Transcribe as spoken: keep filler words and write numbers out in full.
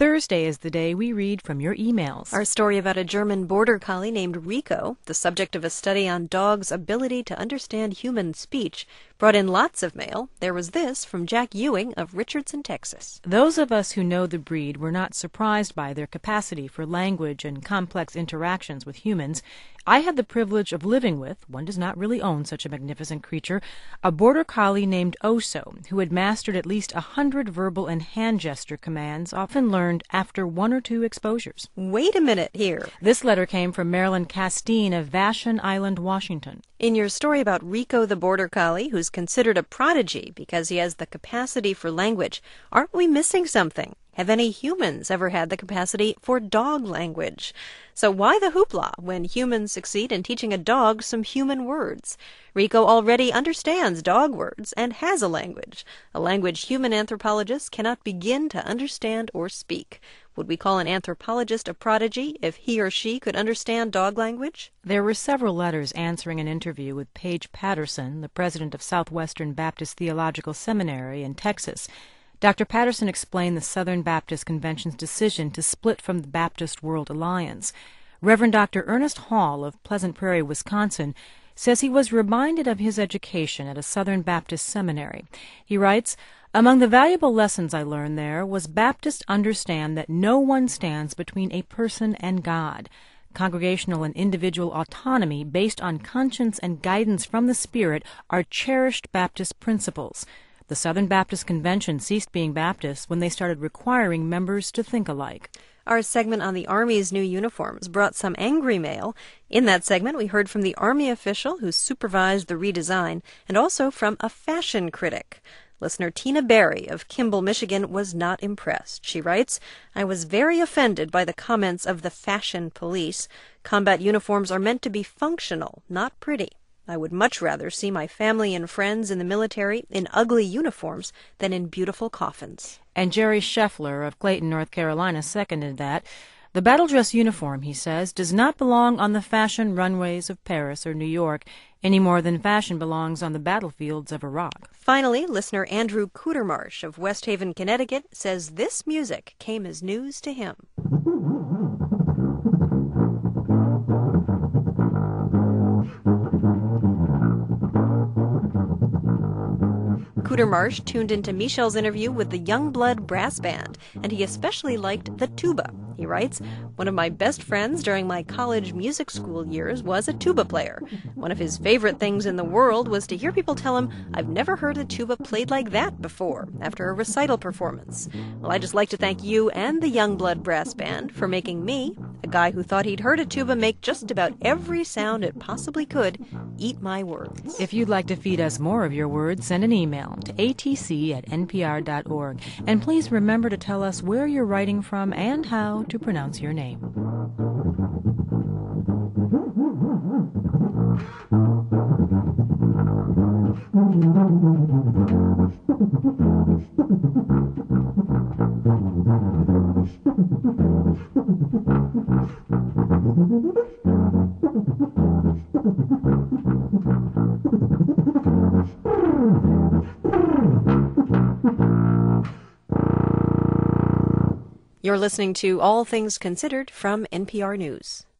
Thursday is the day we read from your emails. Our story about a German border collie named Rico, the subject of a study on dogs' ability to understand human speech, brought in lots of mail. There was this from Jack Ewing of Richardson, Texas. Those of us who know the breed were not surprised by their capacity for language and complex interactions with humans. I had the privilege of living with, one does not really own such a magnificent creature, a border collie named Oso, who had mastered at least a hundred verbal and hand gesture commands, often learned after one or two exposures. Wait a minute here. This letter came from Marilyn Castine of Vashon Island, Washington. In your story about Rico the border collie, who's considered a prodigy because he has the capacity for language, aren't we missing something? Have any humans ever had the capacity for dog language? So why the hoopla when humans succeed in teaching a dog some human words? Rico already understands dog words and has a language, a language human anthropologists cannot begin to understand or speak. Would we call an anthropologist a prodigy if he or she could understand dog language? There were several letters answering an interview with Paige Patterson, the president of Southwestern Baptist Theological Seminary in Texas. Doctor Patterson explained the Southern Baptist Convention's decision to split from the Baptist World Alliance. Reverend Doctor Ernest Hall of Pleasant Prairie, Wisconsin, says he was reminded of his education at a Southern Baptist seminary. He writes, "Among the valuable lessons I learned there was Baptists understand that no one stands between a person and God. Congregational and individual autonomy based on conscience and guidance from the Spirit are cherished Baptist principles. The Southern Baptist Convention ceased being Baptist when they started requiring members to think alike." Our segment on the Army's new uniforms brought some angry mail. In that segment, we heard from the Army official who supervised the redesign and also from a fashion critic. Listener Tina Berry of Kimball, Michigan, was not impressed. She writes, "I was very offended by the comments of the fashion police. Combat uniforms are meant to be functional, not pretty. I would much rather see my family and friends in the military in ugly uniforms than in beautiful coffins." And Jerry Scheffler of Clayton, North Carolina, seconded that. "The battle dress uniform," he says, "does not belong on the fashion runways of Paris or New York any more than fashion belongs on the battlefields of Iraq." Finally, listener Andrew Cootermarsh of West Haven, Connecticut, says this music came as news to him. Cootermarsh tuned into Michel's interview with the Youngblood Brass Band, and he especially liked the tuba. He writes, "One of my best friends during my college music school years was a tuba player. One of his favorite things in the world was to hear people tell him, 'I've never heard a tuba played like that before,' after a recital performance. Well, I'd just like to thank you and the Youngblood Brass Band for making me, a guy who thought he'd heard a tuba make just about every sound it possibly could, eat my words." If you'd like to feed us more of your words, send an email to a t c at n p r dot org. And please remember to tell us where you're writing from and how to pronounce your name. You're listening to All Things Considered from N P R News.